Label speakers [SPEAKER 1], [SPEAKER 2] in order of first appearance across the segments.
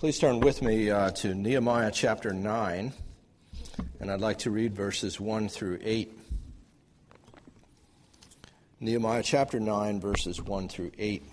[SPEAKER 1] Please turn with me to Nehemiah chapter 9, and I'd like to read verses 1 through 8. Nehemiah chapter 9, verses 1 through 8.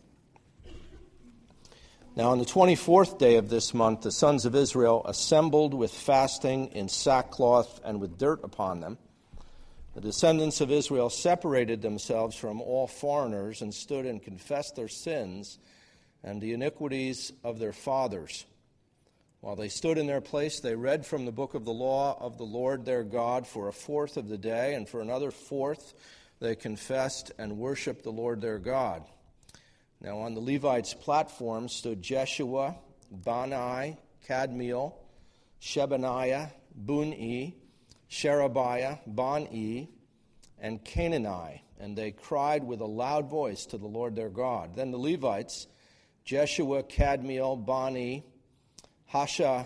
[SPEAKER 1] Now on the 24th day of this month, the sons of Israel assembled with fasting in sackcloth and with dirt upon them. The descendants of Israel separated themselves from all foreigners and stood and confessed their sins and the iniquities of their fathers. While they stood in their place, they read from the book of the law of the Lord their God for a fourth of the day, and for another fourth they confessed and worshiped the Lord their God. Now on the Levites' platform stood Jeshua, Bani, Kadmiel, Shebaniah, Buni, Sherebiah, Bani, and Canaani, and they cried with a loud voice to the Lord their God. Then the Levites, Jeshua, Kadmiel, Bani, Hasha,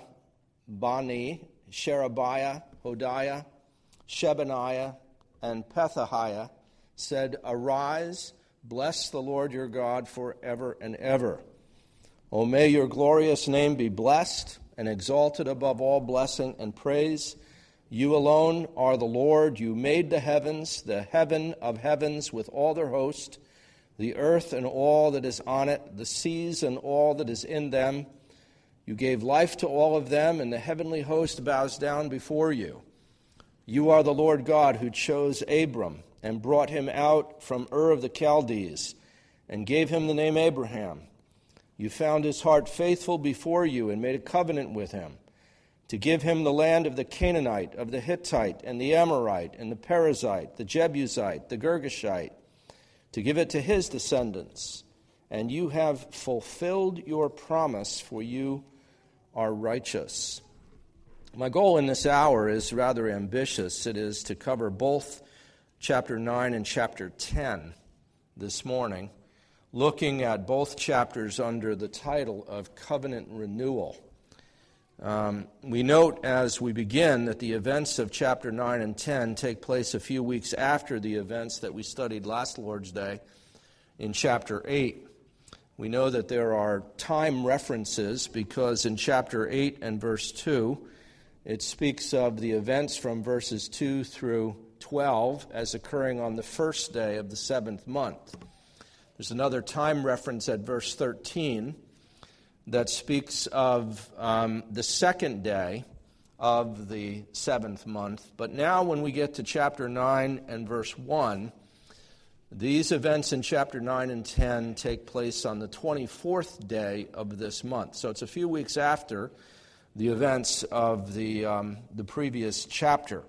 [SPEAKER 1] Bani, Sherebiah, Hodiah, Shebaniah, and Pethahiah, said, "Arise, bless the Lord your God forever and ever. O may your glorious name be blessed and exalted above all blessing and praise. You alone are the Lord. You made the heavens, the heaven of heavens with all their host, the earth and all that is on it, the seas and all that is in them. You gave life to all of them, and the heavenly host bows down before you. You are the Lord God who chose Abram and brought him out from Ur of the Chaldees and gave him the name Abraham. You found his heart faithful before you and made a covenant with him to give him the land of the Canaanite, of the Hittite, and the Amorite, and the Perizzite, the Jebusite, the Girgashite, to give it to his descendants. And you have fulfilled your promise, for you are righteous." My goal in this hour is rather ambitious. It is to cover both chapter 9 and chapter 10 this morning, looking at both chapters under the title of Covenant Renewal. We note as we begin that the events of chapter 9 and 10 take place a few weeks after the events that we studied last Lord's Day in chapter 8. We know that there are time references because in chapter 8 and verse 2, it speaks of the events from verses 2 through 12 as occurring on the first day of the seventh month. There's another time reference at verse 13 that speaks of the second day of the seventh month. But now when we get to chapter 9 and verse 1, these events in chapter 9 and 10 take place on the 24th day of this month. So it's a few weeks after the events of the previous chapter.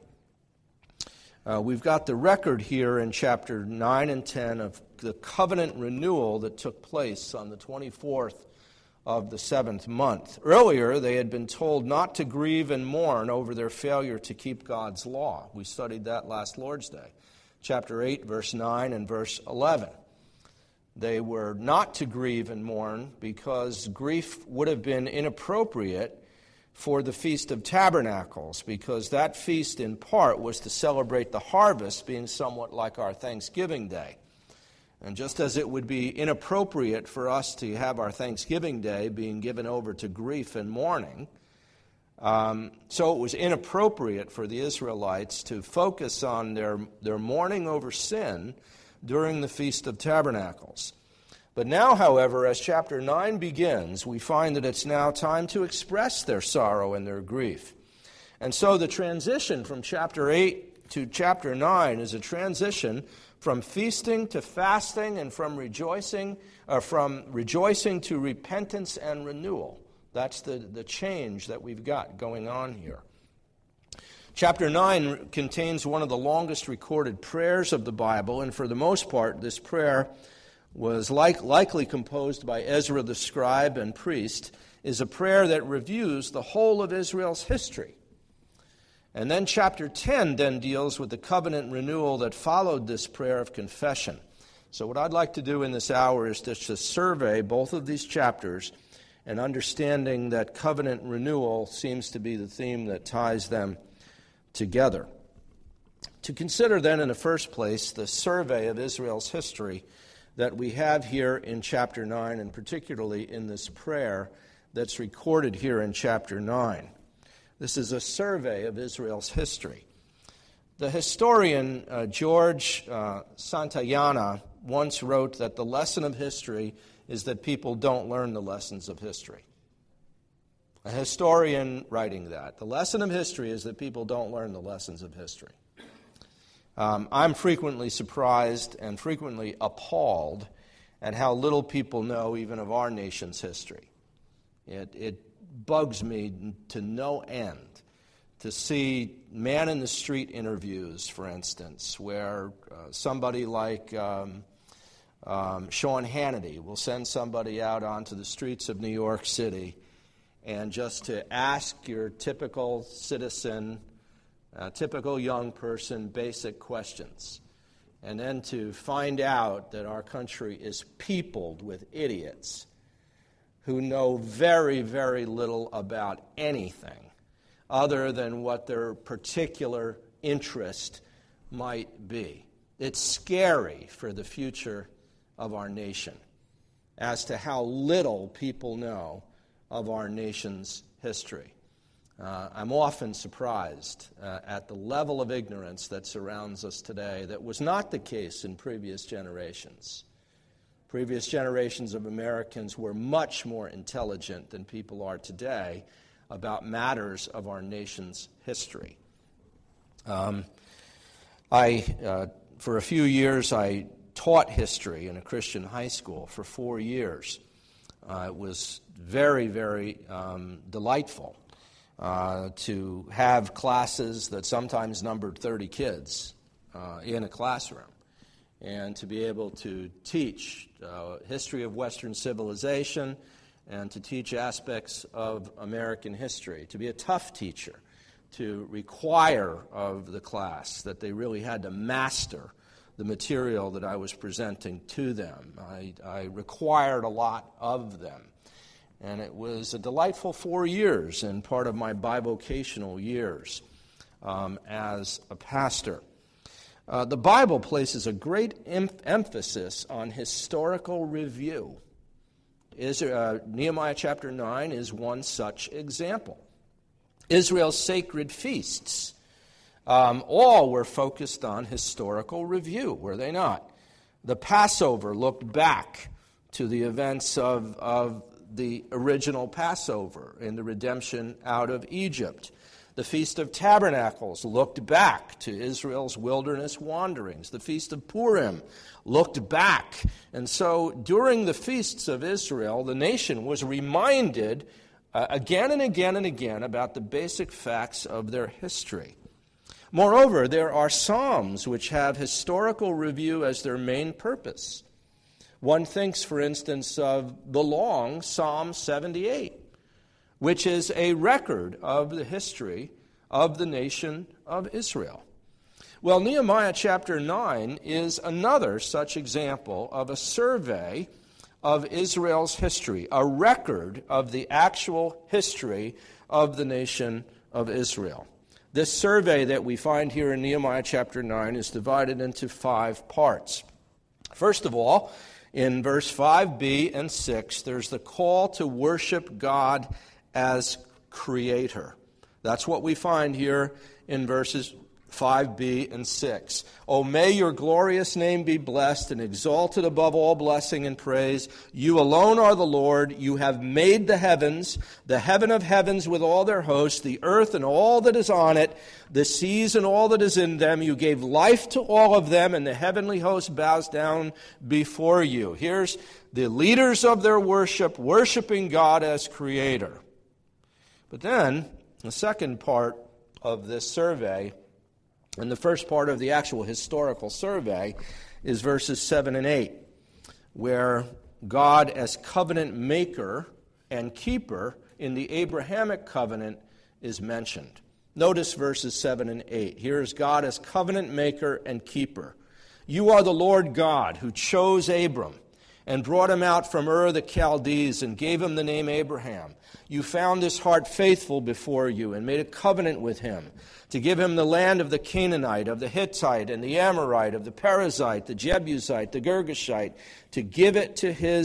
[SPEAKER 1] We've got the record here in chapter 9 and 10 of the covenant renewal that took place on the 24th of the seventh month. Earlier, they had been told not to grieve and mourn over their failure to keep God's law. We studied that last Lord's Day. Chapter 8, verse 9 and verse 11. They were not to grieve and mourn because grief would have been inappropriate for the Feast of Tabernacles, because that feast in part was to celebrate the harvest, being somewhat like our Thanksgiving Day. And just as it would be inappropriate for us to have our Thanksgiving Day being given over to grief and mourning, so it was inappropriate for the Israelites to focus on their mourning over sin during the Feast of Tabernacles. But now, however, as chapter 9 begins, we find that it's now time to express their sorrow and their grief. And so the transition from chapter 8 to chapter 9 is a transition from feasting to fasting and from rejoicing to repentance and renewal. That's the change that we've got going on here. Chapter 9 contains one of the longest recorded prayers of the Bible, and for the most part, this prayer was likely composed by Ezra the scribe and priest, is a prayer that reviews the whole of Israel's history. And then chapter 10 then deals with the covenant renewal that followed this prayer of confession. So what I'd like to do in this hour is just to survey both of these chapters and understanding that covenant renewal seems to be the theme that ties them together. To consider then in the first place the survey of Israel's history that we have here in chapter 9, and particularly in this prayer that's recorded here in chapter 9. This is a survey of Israel's history. The historian George Santayana once wrote that the lesson of history is that people don't learn the lessons of history. A historian writing that. The lesson of history is that people don't learn the lessons of history. I'm frequently surprised and frequently appalled at how little people know even of our nation's history. It bugs me to no end to see man-in-the-street interviews, for instance, where somebody like Sean Hannity will send somebody out onto the streets of New York City and just to ask your typical citizen, typical young person, basic questions. And then to find out that our country is peopled with idiots who know very, very little about anything other than what their particular interest might be. It's scary for the future of our nation as to how little people know of our nation's history. I'm often surprised at the level of ignorance that surrounds us today that was not the case in previous generations. Previous generations of Americans were much more intelligent than people are today about matters of our nation's history. For a few years, I taught history in a Christian high school for 4 years. It was very, very delightful to have classes that sometimes numbered 30 kids in a classroom, and to be able to teach history of Western civilization and to teach aspects of American history, to be a tough teacher, to require of the class that they really had to master the material that I was presenting to them. I required a lot of them. And it was a delightful 4 years and part of my bivocational years as a pastor. The Bible places a great emphasis on historical review. Nehemiah chapter 9 is one such example. Israel's sacred feasts all were focused on historical review, were they not? The Passover looked back to the events of the original Passover and the redemption out of Egypt. The Feast of Tabernacles looked back to Israel's wilderness wanderings. The Feast of Purim looked back. And so during the feasts of Israel, the nation was reminded again and again and again about the basic facts of their history. Moreover, there are psalms which have historical review as their main purpose. One thinks, for instance, of the long Psalm 78, which is a record of the history of the nation of Israel. Well, Nehemiah chapter 9 is another such example of a survey of Israel's history, a record of the actual history of the nation of Israel. This survey that we find here in Nehemiah chapter 9 is divided into 5 parts. First of all, in verse 5b and 6, there's the call to worship God as creator. That's what we find here in verses 5b and 6. Oh, may your glorious name be blessed and exalted above all blessing and praise. You alone are the Lord. You have made the heavens, the heaven of heavens with all their hosts, the earth and all that is on it, the seas and all that is in them. You gave life to all of them, and the heavenly host bows down before you. Here's the leaders of their worship, worshiping God as creator. But then, the second part of this survey, and the first part of the actual historical survey, is verses 7 and 8, where God as covenant maker and keeper in the Abrahamic covenant is mentioned. Notice verses 7 and 8. Here is God as covenant maker and keeper. You are the Lord God who chose Abram and brought him out from Ur the Chaldees and gave him the name Abraham. You found his heart faithful before you and made a covenant with him to give him the land of the Canaanite, of the Hittite, and the Amorite, of the Perizzite, the Jebusite, the Girgashite, to give it to his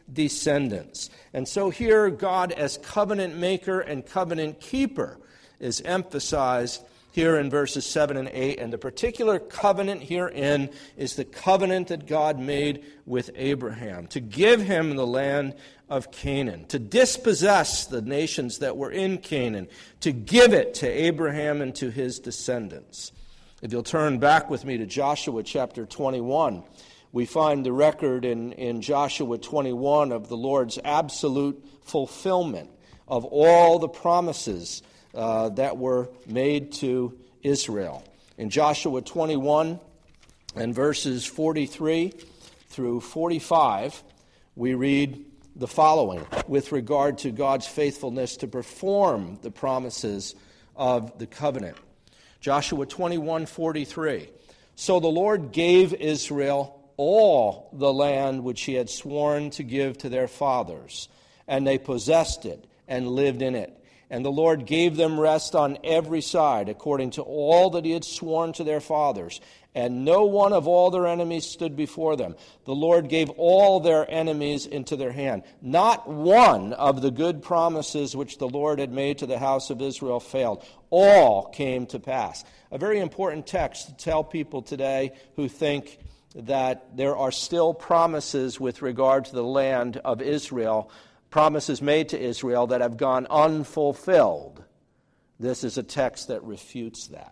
[SPEAKER 1] descendants. And so here God as covenant maker and covenant keeper is emphasized here in verses 7 and 8. And the particular covenant herein is the covenant that God made with Abraham to give him the land of Canaan, to dispossess the nations that were in Canaan, to give it to Abraham and to his descendants. If you'll turn back with me to Joshua chapter 21, we find the record in Joshua 21 of the Lord's absolute fulfillment of all the promises that were made to Israel. In Joshua 21 and verses 43 through 45, we read the following with regard to God's faithfulness to perform the promises of the covenant. Joshua 21:43. So the Lord gave Israel all the land which he had sworn to give to their fathers, and they possessed it and lived in it. And the Lord gave them rest on every side, according to all that he had sworn to their fathers. And no one of all their enemies stood before them. The Lord gave all their enemies into their hand. Not one of the good promises which the Lord had made to the house of Israel failed. All came to pass. A very important text to tell people today who think that there are still promises with regard to the land of Israel, promises made to Israel that have gone unfulfilled. This is a text that refutes that.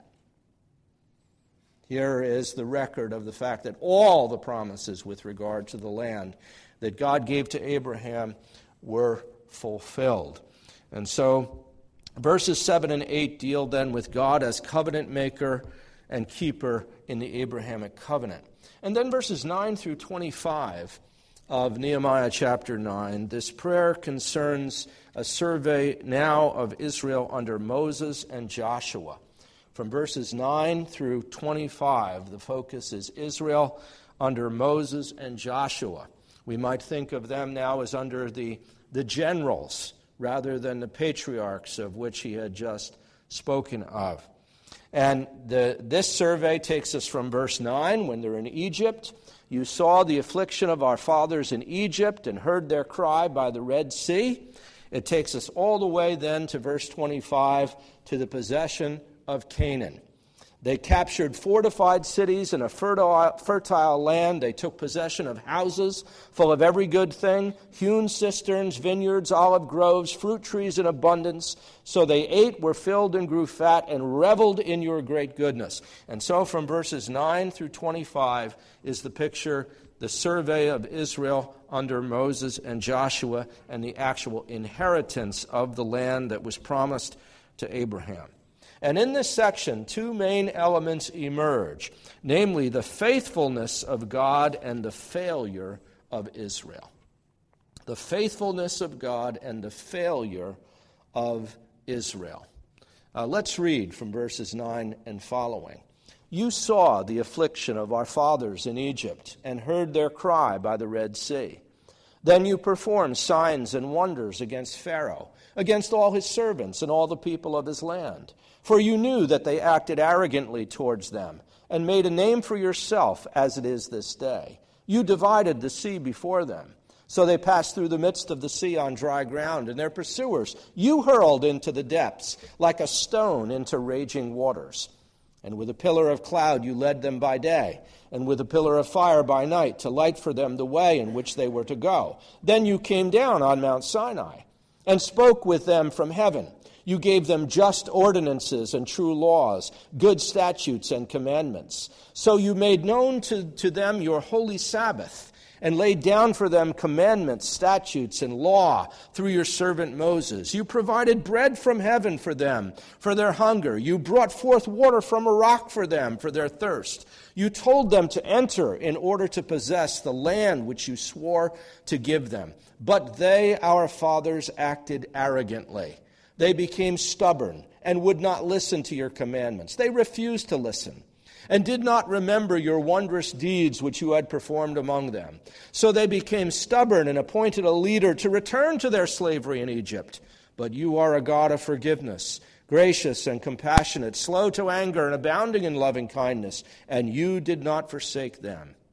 [SPEAKER 1] Here is the record of the fact that all the promises with regard to the land that God gave to Abraham were fulfilled. And so verses 7 and 8 deal then with God as covenant maker and keeper in the Abrahamic covenant. And then verses 9 through 25 of Nehemiah chapter 9, this prayer concerns a survey now of Israel under Moses and Joshua. From verses 9 through 25, the focus is Israel under Moses and Joshua. We might think of them now as under the generals rather than the patriarchs of which he had just spoken of. And this survey takes us from verse 9, when they're in Egypt. You saw the affliction of our fathers in Egypt and heard their cry by the Red Sea. It takes us all the way then to verse 25, to the possession of Canaan. They captured fortified cities and a fertile land. They took possession of houses full of every good thing, hewn cisterns, vineyards, olive groves, fruit trees in abundance. So they ate, were filled, and grew fat, and reveled in your great goodness. And so from verses 9 through 25 is the picture, the survey of Israel under Moses and Joshua, and the actual inheritance of the land that was promised to Abraham. And in this section, two main elements emerge, namely the faithfulness of God and the failure of Israel. The faithfulness of God and the failure of Israel. Let's read from verses 9 and following. You saw the affliction of our fathers in Egypt and heard their cry by the Red Sea. Then you performed signs and wonders against Pharaoh, against all his servants and all the people of his land. For you knew that they acted arrogantly towards them, and made a name for yourself as it is this day. You divided the sea before them. So they passed through the midst of the sea on dry ground, and their pursuers you hurled into the depths, like a stone into raging waters. And with a pillar of cloud you led them by day, and with a pillar of fire by night, to light for them the way in which they were to go. Then you came down on Mount Sinai, and spoke with them from heaven. You gave them just ordinances and true laws, good statutes and commandments. So you made known to them your holy Sabbath, and laid down for them commandments, statutes, and law through your servant Moses. You provided bread from heaven for them, for their hunger. You brought forth water from a rock for them, for their thirst. You told them to enter in order to possess the land which you swore to give them. But they, our fathers, acted arrogantly. They became stubborn and would not listen to your commandments. They refused to listen and did not remember your wondrous deeds which you had performed among them. So they became stubborn and appointed a leader to return to their slavery in Egypt. But you are a God of forgiveness, gracious and compassionate, slow to anger and abounding in loving kindness, and you did not forsake them.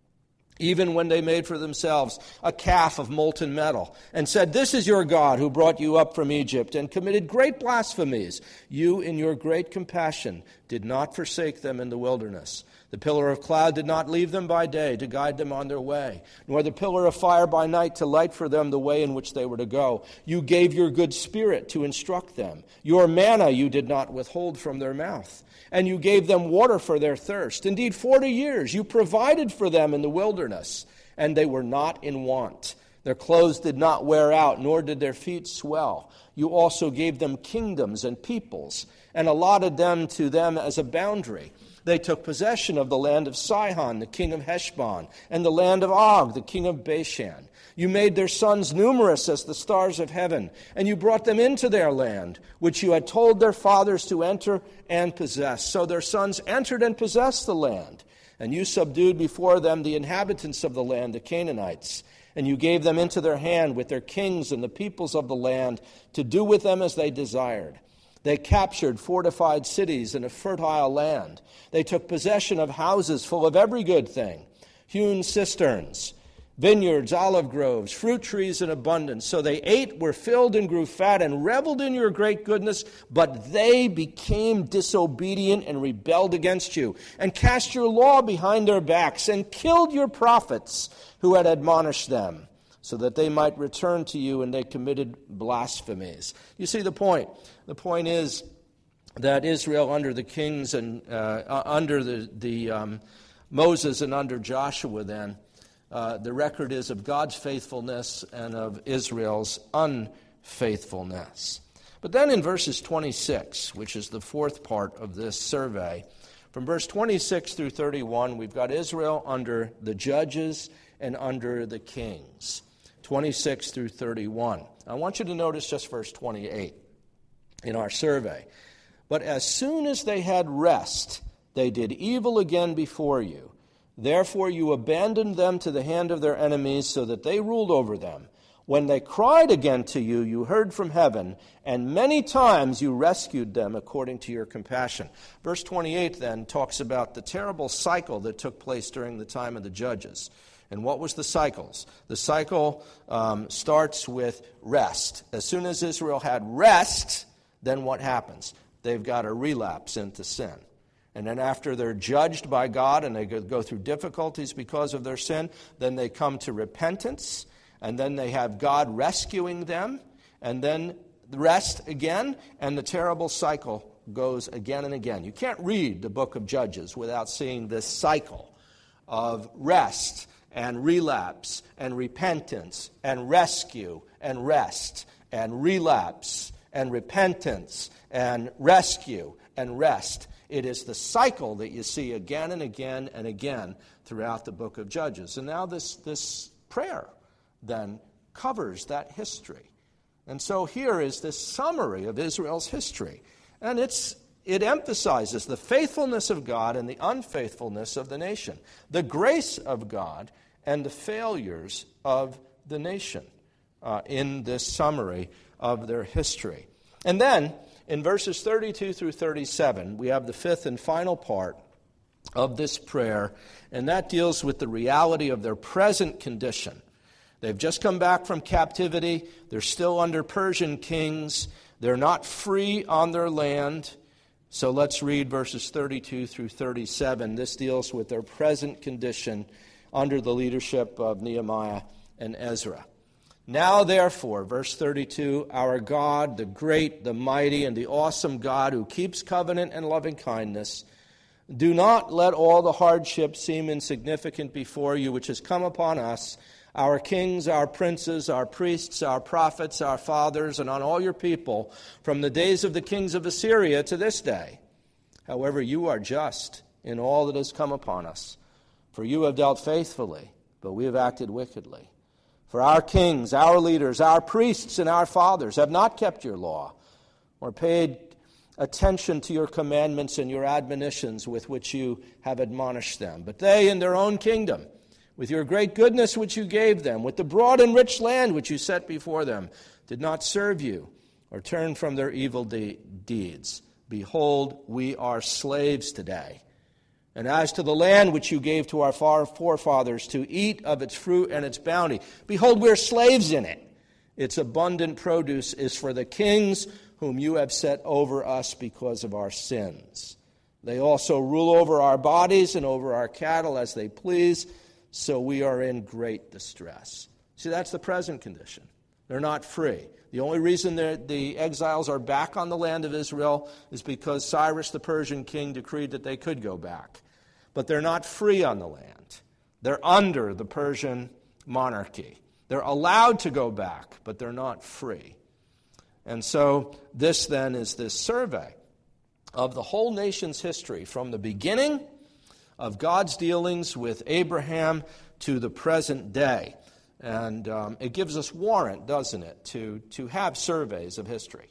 [SPEAKER 1] even when they made for themselves a calf of molten metal, and said, "This is your God who brought you up from Egypt," and committed great blasphemies, you in your great compassion did not forsake them in the wilderness. The pillar of cloud did not leave them by day to guide them on their way, nor the pillar of fire by night to light for them the way in which they were to go. You gave your good spirit to instruct them. Your manna you did not withhold from their mouth, and you gave them water for their thirst. Indeed, 40 years you provided for them in the wilderness, and they were not in want. Their clothes did not wear out, nor did their feet swell. You also gave them kingdoms and peoples, and allotted them to them as a boundary. They took possession of the land of Sihon, the king of Heshbon, and the land of Og, the king of Bashan. You made their sons numerous as the stars of heaven, and you brought them into their land, which you had told their fathers to enter and possess. So their sons entered and possessed the land, and you subdued before them the inhabitants of the land, the Canaanites, and you gave them into their hand with their kings and the peoples of the land to do with them as they desired. They captured fortified cities and a fertile land. They took possession of houses full of every good thing, hewn cisterns, vineyards, olive groves, fruit trees in abundance. So they ate, were filled, and grew fat, and reveled in your great goodness. But they became disobedient and rebelled against you, and cast your law behind their backs, and killed your prophets who had admonished them, so that they might return to you, and they committed blasphemies. You see the point. The point is that Israel under the kings and under the Moses and under Joshua then, the record is of God's faithfulness and of Israel's unfaithfulness. But then in verses 26, which is the fourth part of this survey, from verse 26 through 31, we've got Israel under the judges and under the kings. 26 through 31. I want you to notice just verse 28 in our survey. But as soon as they had rest, they did evil again before you. Therefore you abandoned them to the hand of their enemies, so that they ruled over them. When they cried again to you, you heard from heaven, and many times you rescued them according to your compassion. Verse 28 then talks about the terrible cycle that took place during the time of the judges. And what was the cycles? The cycle starts with rest. As soon as Israel had rest, then what happens? They've got a relapse into sin. And then after they're judged by God and they go through difficulties because of their sin, then they come to repentance, and then they have God rescuing them, and then rest again, and the terrible cycle goes again and again. You can't read the book of Judges without seeing this cycle of rest and relapse and repentance and rescue and rest and relapse and repentance and rescue and rest. It is the cycle that you see again and again and again throughout the book of Judges. And now this prayer then covers that history. And so here is this summary of Israel's history. And it emphasizes the faithfulness of God and the unfaithfulness of the nation, the grace of God and the failures of the nation in this summary of their history. And then, in verses 32 through 37, we have the fifth and final part of this prayer, and that deals with the reality of their present condition. They've just come back from captivity. They're still under Persian kings. They're not free on their land. So let's read verses 32 through 37. This deals with their present condition under the leadership of Nehemiah and Ezra. Now, therefore, verse 32, our God, the great, the mighty, and the awesome God who keeps covenant and loving kindness, do not let all the hardship seem insignificant before you, which has come upon us, our kings, our princes, our priests, our prophets, our fathers, and on all your people, from the days of the kings of Assyria to this day. However, you are just in all that has come upon us, for you have dealt faithfully, but we have acted wickedly. For our kings, our leaders, our priests, and our fathers have not kept your law, or paid attention to your commandments and your admonitions with which you have admonished them. But they, in their own kingdom, with your great goodness which you gave them, with the broad and rich land which you set before them, did not serve you or turn from their evil deeds. Behold, we are slaves today. And as to the land which you gave to our forefathers to eat of its fruit and its bounty, behold, we're slaves in it. Its abundant produce is for the kings whom you have set over us because of our sins. They also rule over our bodies and over our cattle as they please, so we are in great distress. See, that's the present condition. They're not free. The only reason the exiles are back on the land of Israel is because Cyrus the Persian king decreed that they could go back. But they're not free on the land. They're under the Persian monarchy. They're allowed to go back, but they're not free. And so this then is this survey of the whole nation's history from the beginning of God's dealings with Abraham to the present day. And it gives us warrant, doesn't it, to have surveys of history.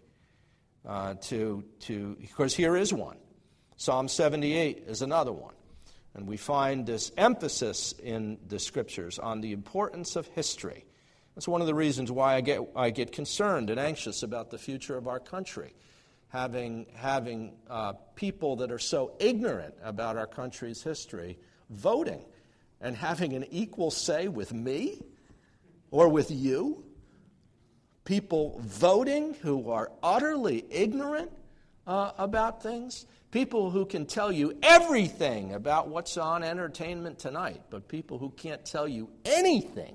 [SPEAKER 1] Because here is one. Psalm 78 is another one. And we find this emphasis in the Scriptures on the importance of history. That's one of the reasons why I get concerned and anxious about the future of our country. Having people that are so ignorant about our country's history voting and having an equal say with me or with you. People voting who are utterly ignorant about things. People who can tell you everything about what's on entertainment tonight, but people who can't tell you anything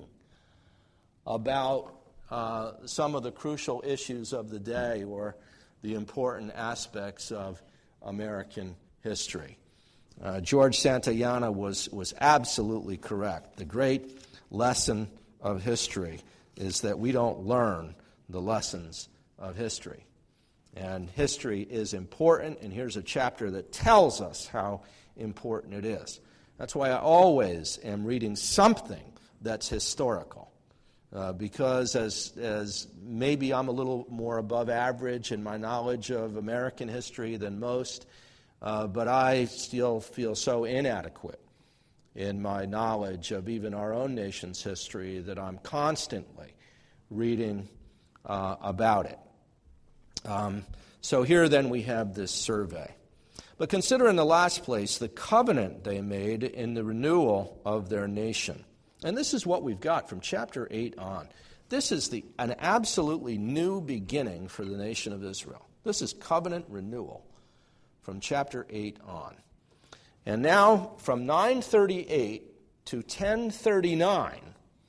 [SPEAKER 1] about some of the crucial issues of the day or the important aspects of American history. George Santayana was absolutely correct. The great lesson of history is that we don't learn the lessons of history. And history is important, and here's a chapter that tells us how important it is. That's why I always am reading something that's historical. Because as maybe I'm a little more above average in my knowledge of American history than most, but I still feel so inadequate in my knowledge of even our own nation's history that I'm constantly reading about it. So here then we have this survey. But consider in the last place the covenant they made in the renewal of their nation. And this is what we've got from chapter 8 on. This is an absolutely new beginning for the nation of Israel. This is covenant renewal from chapter 8 on. And now from 938 to 1039,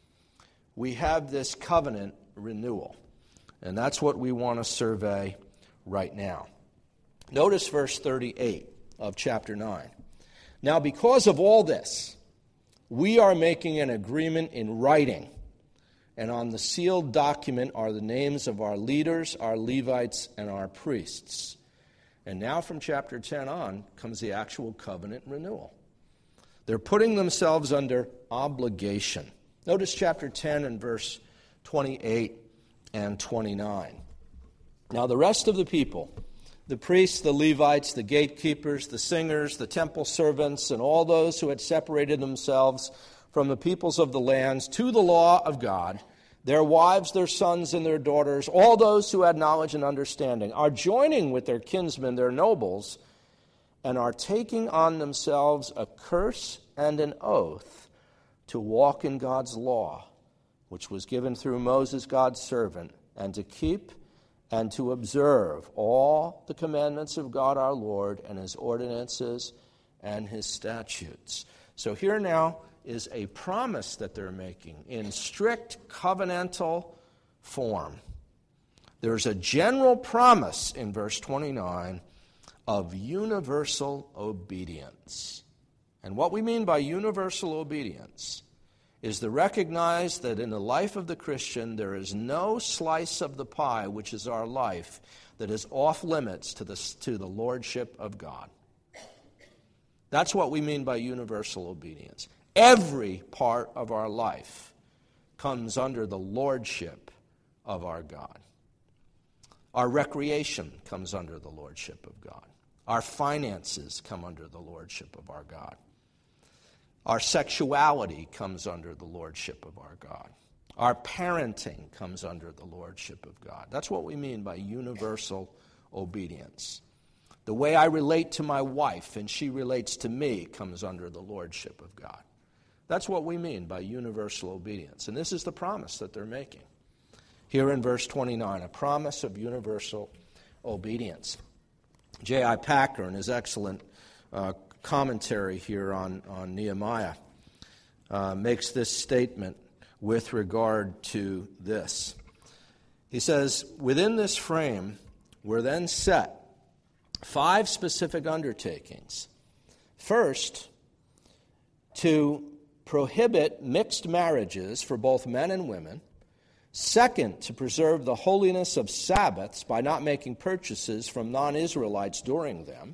[SPEAKER 1] we have this covenant renewal. And that's what we want to survey right now. Notice verse 38 of chapter 9. Now because of all this, we are making an agreement in writing, and on the sealed document are the names of our leaders, our Levites, and our priests. And now from chapter 10 on comes the actual covenant renewal. They're putting themselves under obligation. Notice chapter 10 and verse 28 and 29. Now the rest of the people, the priests, the Levites, the gatekeepers, the singers, the temple servants, and all those who had separated themselves from the peoples of the lands to the law of God, their wives, their sons, and their daughters, all those who had knowledge and understanding, are joining with their kinsmen, their nobles, and are taking on themselves a curse and an oath to walk in God's law, which was given through Moses, God's servant, and to keep and to observe all the commandments of God our Lord and his ordinances and his statutes. So here now is a promise that they're making in strict covenantal form. There's a general promise in verse 29 of universal obedience. And what we mean by universal obedience is to recognize that in the life of the Christian, there is no slice of the pie, which is our life, that is off limits to the lordship of God. That's what we mean by universal obedience. Every part of our life comes under the lordship of our God. Our recreation comes under the lordship of God. Our finances come under the lordship of our God. Our sexuality comes under the lordship of our God. Our parenting comes under the lordship of God. That's what we mean by universal obedience. The way I relate to my wife and she relates to me comes under the lordship of God. That's what we mean by universal obedience. And this is the promise that they're making. Here in verse 29, a promise of universal obedience. J.I. Packer, in his excellent commentary here on Nehemiah, makes this statement with regard to this. He says, within this frame were then set 5 specific undertakings. First, to prohibit mixed marriages for both men and women. Second, to preserve the holiness of Sabbaths by not making purchases from non-Israelites during them.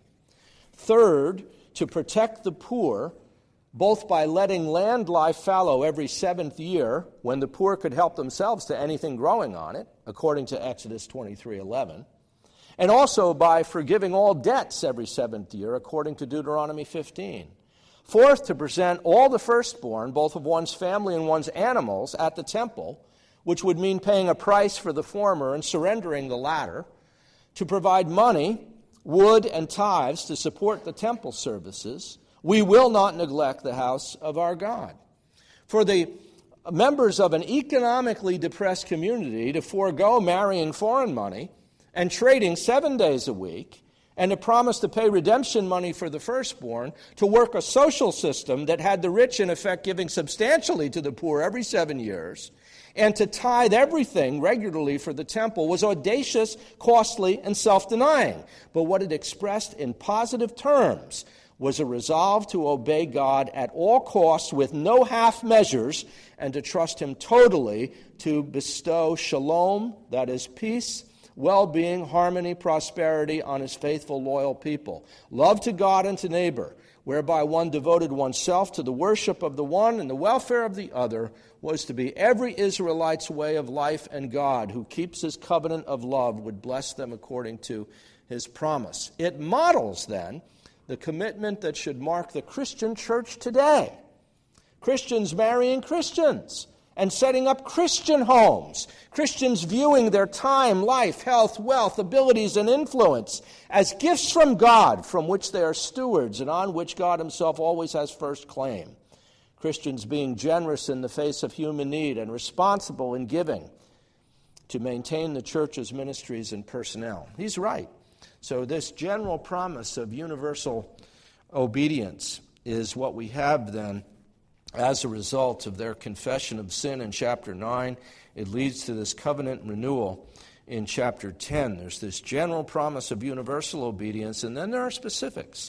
[SPEAKER 1] Third, to protect the poor, both by letting land lie fallow every 7th year, when the poor could help themselves to anything growing on it, according to Exodus 23:11, and also by forgiving all debts every 7th year, according to Deuteronomy 15. Fourth, to present all the firstborn, both of one's family and one's animals, at the temple, which would mean paying a price for the former and surrendering the latter. To provide money, wood, and tithes to support the temple services. We will not neglect the house of our God. For the members of an economically depressed community to forego marrying foreign money and trading 7 days a week, and to promise to pay redemption money for the firstborn, to work a social system that had the rich, in effect, giving substantially to the poor every 7 years, and to tithe everything regularly for the temple was audacious, costly, and self-denying. But what it expressed in positive terms was a resolve to obey God at all costs with no half measures, and to trust Him totally to bestow shalom, that is peace, well-being, harmony, prosperity on His faithful, loyal people. Love to God and to neighbor, whereby one devoted oneself to the worship of the one and the welfare of the other, was to be every Israelite's way of life, and God, who keeps His covenant of love, would bless them according to His promise. It models, then, the commitment that should mark the Christian church today. Christians marrying Christians and setting up Christian homes. Christians viewing their time, life, health, wealth, abilities, and influence as gifts from God, from which they are stewards and on which God Himself always has first claim. Christians being generous in the face of human need and responsible in giving to maintain the church's ministries and personnel. He's right. So this general promise of universal obedience is what we have then as a result of their confession of sin in chapter 9. It leads to this covenant renewal in chapter 10. There's this general promise of universal obedience, and then there are specifics.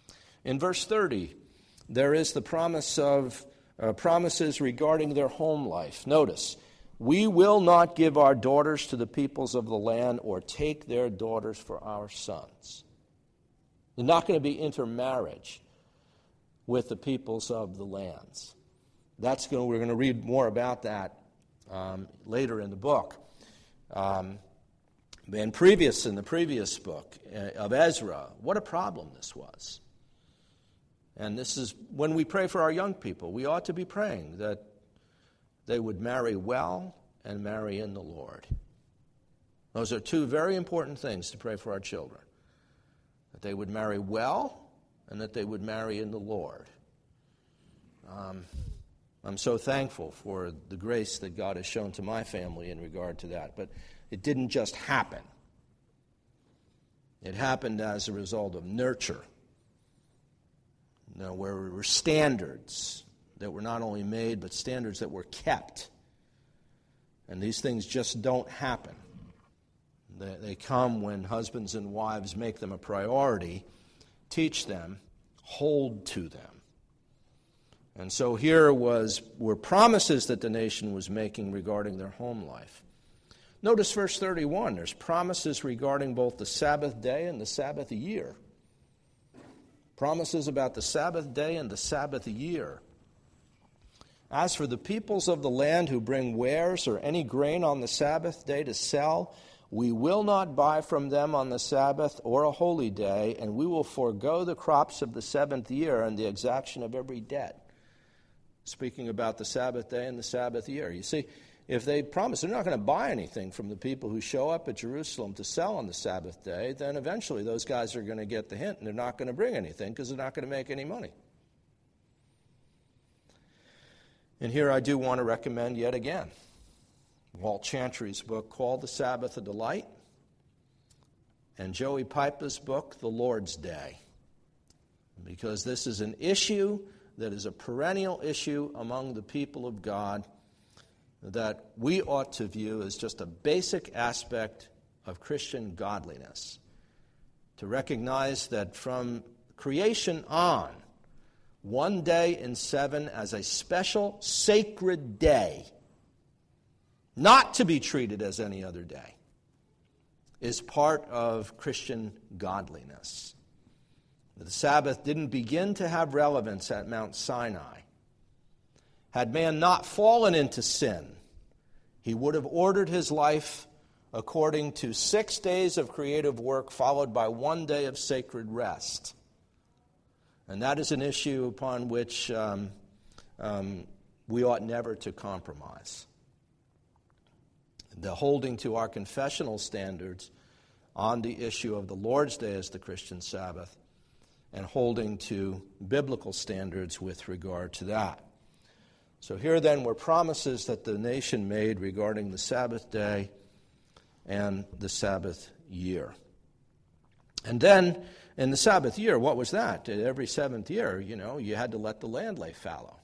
[SPEAKER 1] In verse 30, there is the promise of promises regarding their home life. Notice, we will not give our daughters to the peoples of the land or take their daughters for our sons. There's not going to be intermarriage with the peoples of the lands. We're going to read more about that later in the book. In the previous book of Ezra, what a problem this was. And this is when we pray for our young people, we ought to be praying that they would marry well and marry in the Lord. Those are 2 very important things to pray for our children. That they would marry well and that they would marry in the Lord. I'm so thankful for the grace that God has shown to my family in regard to that. But it didn't just happen. It happened as a result of nurture. Where there were standards that were not only made, but standards that were kept. And these things just don't happen. They come when husbands and wives make them a priority, teach them, hold to them. And so here were promises that the nation was making regarding their home life. Notice verse 31. There's promises regarding both the Sabbath day and the Sabbath year. Promises about the Sabbath day and the Sabbath year. As for the peoples of the land who bring wares or any grain on the Sabbath day to sell, we will not buy from them on the Sabbath or a holy day, and we will forego the crops of the 7th year and the exaction of every debt. Speaking about the Sabbath day and the Sabbath year. You see, if they promise they're not going to buy anything from the people who show up at Jerusalem to sell on the Sabbath day, then eventually those guys are going to get the hint and they're not going to bring anything because they're not going to make any money. And here I do want to recommend yet again Walt Chantry's book called The Sabbath a Delight, and Joey Pipa's book, The Lord's Day, because this is an issue that is a perennial issue among the people of God that we ought to view as just a basic aspect of Christian godliness. To recognize that from creation on, one day in 7 as a special sacred day, not to be treated as any other day, is part of Christian godliness. The Sabbath didn't begin to have relevance at Mount Sinai. Had man not fallen into sin, he would have ordered his life according to 6 days of creative work followed by 1 day of sacred rest. And that is an issue upon which we ought never to compromise. The holding to our confessional standards on the issue of the Lord's Day as the Christian Sabbath, and holding to biblical standards with regard to that. So here then were promises that the nation made regarding the Sabbath day and the Sabbath year. And then in the Sabbath year, what was that? Every 7th year, you had to let the land lay fallow.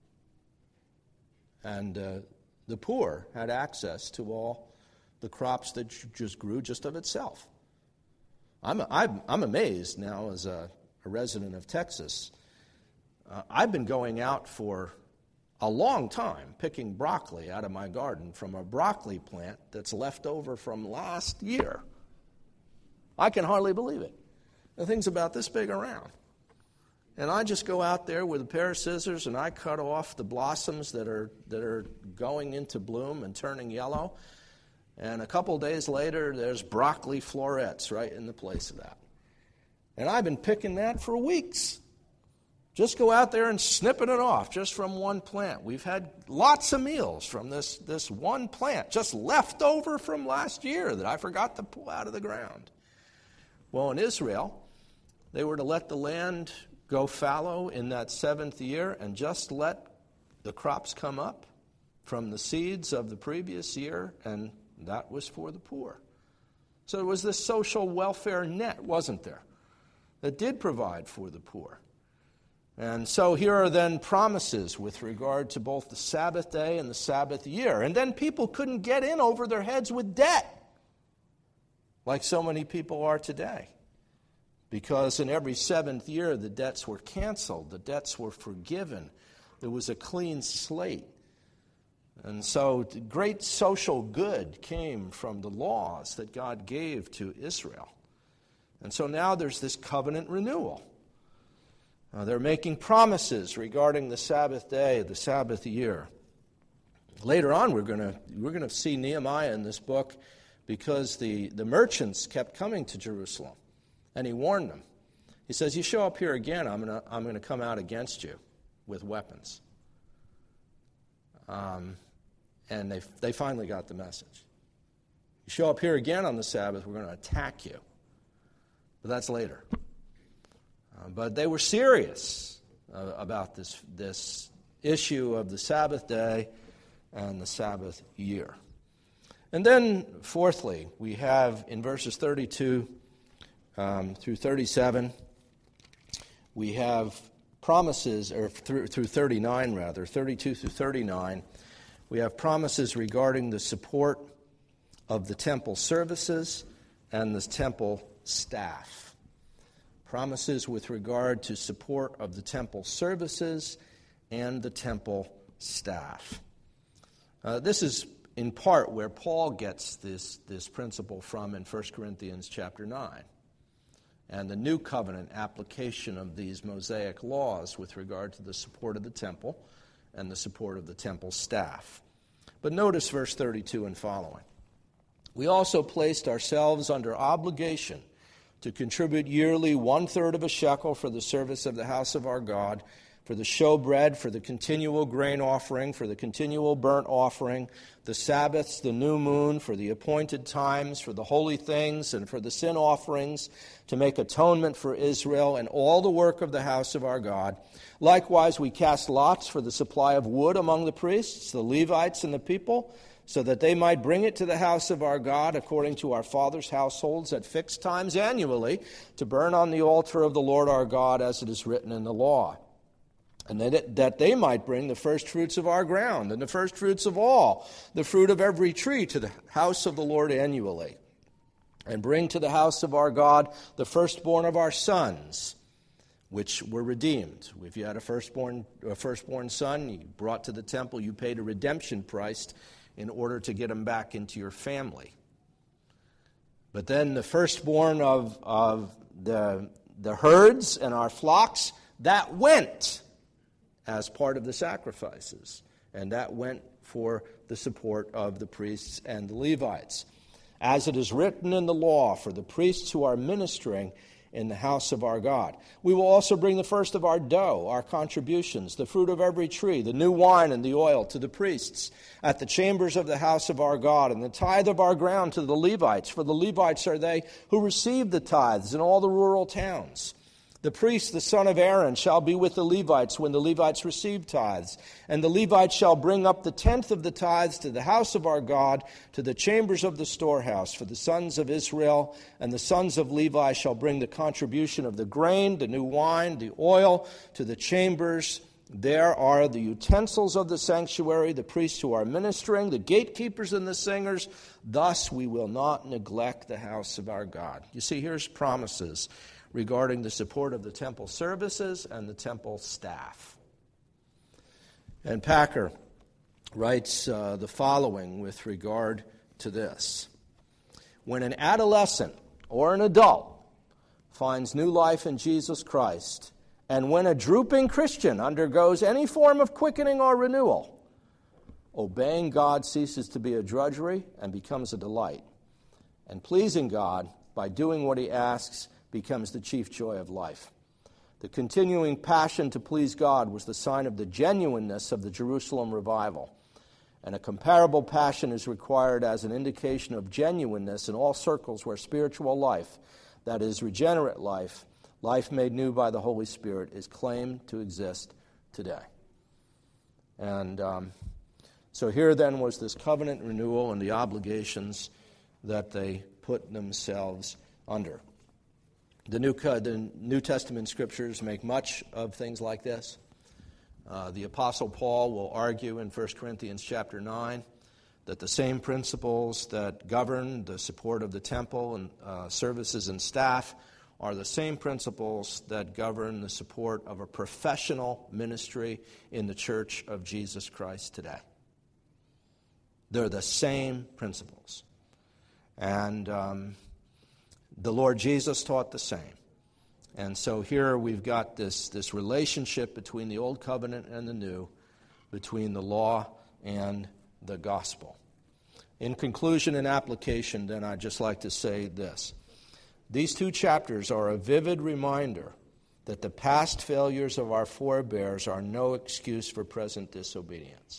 [SPEAKER 1] And the poor had access to all the crops that just grew just of itself. I'm amazed now as a resident of Texas. I've been going out for a long time picking broccoli out of my garden from a broccoli plant that's left over from last year. I can hardly believe it. The thing's about this big around. And I just go out there with a pair of scissors and I cut off the blossoms that are going into bloom and turning yellow. And a couple days later, there's broccoli florets right in the place of that. And I've been picking that for weeks. Just go out there and snipping it off just from one plant. We've had lots of meals from this one plant, just left over from last year that I forgot to pull out of the ground. Well, in Israel, they were to let the land go fallow in that 7th year and just let the crops come up from the seeds of the previous year, and that was for the poor. So there was this social welfare net, wasn't there, that did provide for the poor. And so here are then promises with regard to both the Sabbath day and the Sabbath year. And then people couldn't get in over their heads with debt, like so many people are today. Because in every 7th year, the debts were canceled, the debts were forgiven. There was a clean slate. And so great social good came from the laws that God gave to Israel. And so now there's this covenant renewal. They're making promises regarding the Sabbath day, the Sabbath year. Later on, we're going to see Nehemiah in this book because the merchants kept coming to Jerusalem, and he warned them. He says, "You show up here again, I'm going to come out against you with weapons." And they finally got the message. You show up here again on the Sabbath, we're going to attack you. But that's later. But they were serious about this issue of the Sabbath day and the Sabbath year. And then, fourthly, we have in verses 32 through 37, we have promises, or through 39 rather, 32 through 39, we have promises regarding the support of the temple services and the temple staff. Promises with regard to support of the temple services and the temple staff. This is in part where Paul gets this principle from in 1 Corinthians chapter 9. And the new covenant application of these Mosaic laws with regard to the support of the temple and the support of the temple staff. But notice verse 32 and following. We also placed ourselves under obligation to contribute yearly 1/3 of a shekel for the service of the house of our God, for the showbread, for the continual grain offering, for the continual burnt offering, the Sabbaths, the new moon, for the appointed times, for the holy things, and for the sin offerings, to make atonement for Israel, and all the work of the house of our God. Likewise, we cast lots for the supply of wood among the priests, the Levites, and the people, so that they might bring it to the house of our God according to our fathers' households at fixed times annually, to burn on the altar of the Lord our God, as it is written in the law. And that they might bring the first fruits of our ground, and the first fruits of all, the fruit of every tree, to the house of the Lord annually. And bring to the house of our God the firstborn of our sons, which were redeemed. If you had a firstborn son, you brought to the temple, you paid a redemption price in order to get him back into your family. But then the firstborn of the herds and our flocks, that went as part of the sacrifices. And that went for the support of the priests and the Levites. As it is written in the law, for the priests who are ministering in the house of our God. We will also bring the first of our dough, our contributions, the fruit of every tree, the new wine and the oil to the priests at the chambers of the house of our God, and the tithe of our ground to the Levites, for the Levites are they who receive the tithes in all the rural towns. The priest, the son of Aaron, shall be with the Levites when the Levites receive tithes. And the Levites shall bring up the tenth of the tithes to the house of our God, to the chambers of the storehouse. For the sons of Israel and the sons of Levi shall bring the contribution of the grain, the new wine, the oil, to the chambers. There are the utensils of the sanctuary, the priests who are ministering, the gatekeepers and the singers. Thus we will not neglect the house of our God. You see, here's promises regarding the support of the temple services and the temple staff. And Packer writes the following with regard to this. When an adolescent or an adult finds new life in Jesus Christ, and when a drooping Christian undergoes any form of quickening or renewal, obeying God ceases to be a drudgery and becomes a delight. And pleasing God by doing what he asks becomes the chief joy of life. The continuing passion to please God was the sign of the genuineness of the Jerusalem revival. And a comparable passion is required as an indication of genuineness in all circles where spiritual life, that is, regenerate life, life made new by the Holy Spirit, is claimed to exist today. And so here then was this covenant renewal and the obligations that they put themselves under. The New Testament scriptures make much of things like this. The Apostle Paul will argue in 1 Corinthians chapter 9 that the same principles that govern the support of the temple and services and staff are the same principles that govern the support of a professional ministry in the Church of Jesus Christ today. They're the same principles. And the Lord Jesus taught the same. And so here we've got this relationship between the Old Covenant and the New, between the law and the gospel. In conclusion and application, then, I'd just like to say this. These two chapters are a vivid reminder that the past failures of our forebears are no excuse for present disobedience.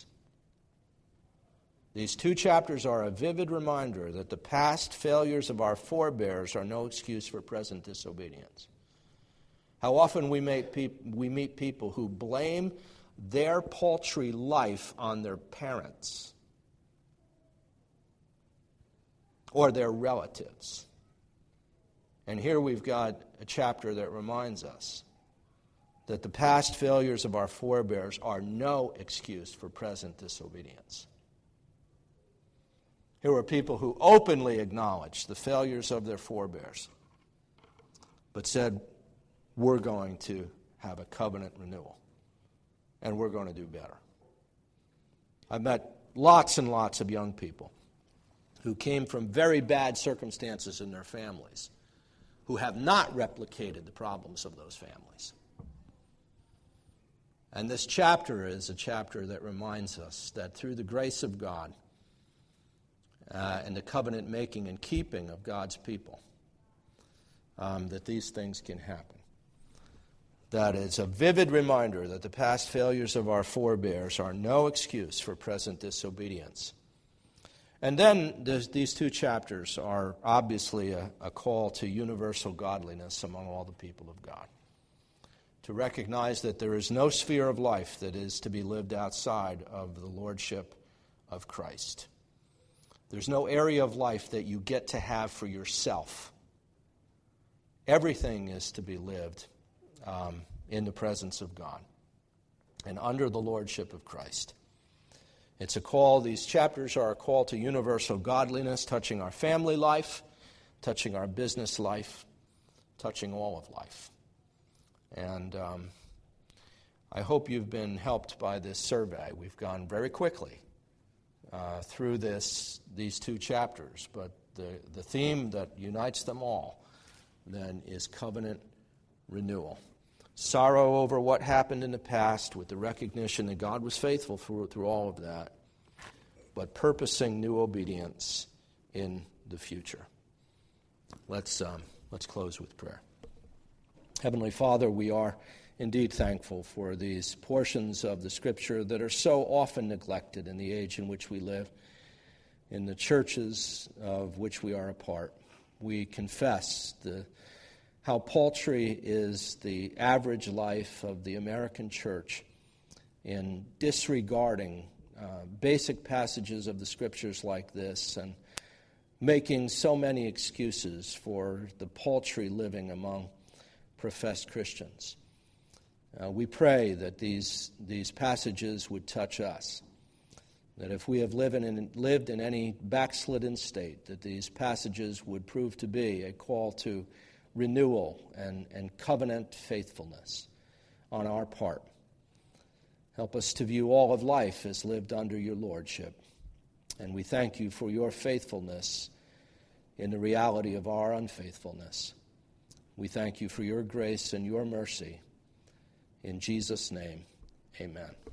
[SPEAKER 1] These two chapters are a vivid reminder that the past failures of our forebears are no excuse for present disobedience. How often we meet people who blame their paltry life on their parents or their relatives. And here we've got a chapter that reminds us that the past failures of our forebears are no excuse for present disobedience. Here were people who openly acknowledged the failures of their forebears, but said, we're going to have a covenant renewal, and we're going to do better. I've met lots and lots of young people who came from very bad circumstances in their families, who have not replicated the problems of those families. And this chapter is a chapter that reminds us that through the grace of God, and the covenant making and keeping of God's people, that these things can happen. that is a vivid reminder that the past failures of our forebears are no excuse for present disobedience. And then these two chapters are obviously a call to universal godliness among all the people of God. To recognize that there is no sphere of life that is to be lived outside of the lordship of Christ. There's no area of life that you get to have for yourself. Everything is to be lived in the presence of God and under the lordship of Christ. It's a call, these chapters are a call to universal godliness, touching our family life, touching our business life, touching all of life. And I hope you've been helped by this survey. We've gone very quickly through these two chapters, but the theme that unites them all then is covenant renewal. Sorrow over what happened in the past with the recognition that God was faithful through all of that, but purposing new obedience in the future. Let's close with prayer. Heavenly Father, we are indeed thankful for these portions of the Scripture that are so often neglected in the age in which we live, in the churches of which we are a part. We confess how paltry is the average life of the American church in disregarding basic passages of the Scriptures like this and making so many excuses for the paltry living among professed Christians. We pray that these passages would touch us, that if we have lived in any backslidden state, that these passages would prove to be a call to renewal and covenant faithfulness on our part. Help us to view all of life as lived under your lordship. And we thank you for your faithfulness in the reality of our unfaithfulness. We thank you for your grace and your mercy. In Jesus' name, amen.